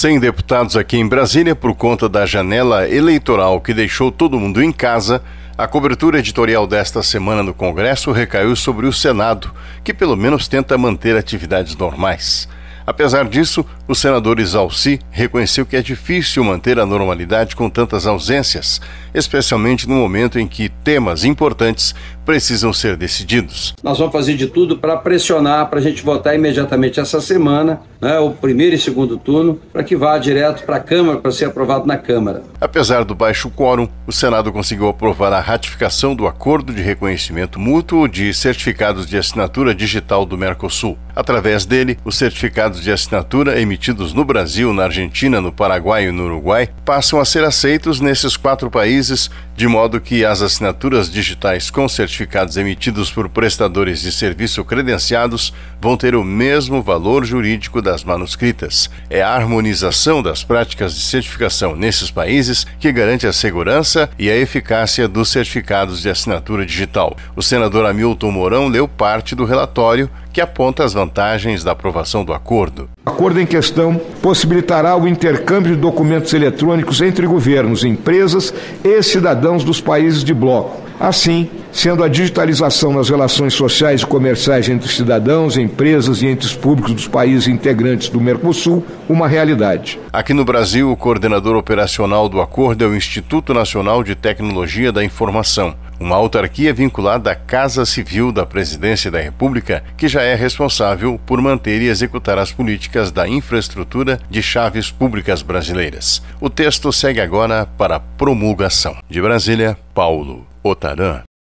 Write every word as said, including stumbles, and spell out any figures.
cem deputados aqui em Brasília, por conta da janela eleitoral que deixou todo mundo em casa, a cobertura editorial desta semana no Congresso recaiu sobre o Senado, que pelo menos tenta manter atividades normais. Apesar disso, o senador Isalci reconheceu que é difícil manter a normalidade com tantas ausências, especialmente no momento em que temas importantes precisam ser decididos. Nós vamos fazer de tudo para pressionar, para a gente votar imediatamente essa semana, né, o primeiro e segundo turno, para que vá direto para a Câmara, para ser aprovado na Câmara. Apesar do baixo quórum, o Senado conseguiu aprovar a ratificação do Acordo de Reconhecimento Mútuo de Certificados de Assinatura Digital do Mercosul. Através dele, os certificados de assinatura emitidos no Brasil, na Argentina, no Paraguai e no Uruguai passam a ser aceitos nesses quatro países, de modo que as assinaturas digitais com certificados emitidos por prestadores de serviço credenciados vão ter o mesmo valor jurídico das manuscritas. É a harmonização das práticas de certificação nesses países que garante a segurança e a eficácia dos certificados de assinatura digital. O senador Hamilton Mourão leu parte do relatório que aponta as vantagens da aprovação do acordo. O acordo em questão possibilitará o intercâmbio de documentos eletrônicos entre governos, empresas e cidadãos dos países de bloco. Assim, sendo a digitalização nas relações sociais e comerciais entre cidadãos, empresas e entes públicos dos países integrantes do Mercosul uma realidade. Aqui no Brasil, o coordenador operacional do acordo é o Instituto Nacional de Tecnologia da Informação, uma autarquia vinculada à Casa Civil da Presidência da República, que já é responsável por manter e executar as políticas da infraestrutura de chaves públicas brasileiras. O texto segue agora para promulgação. De Brasília, Paulo Otarã.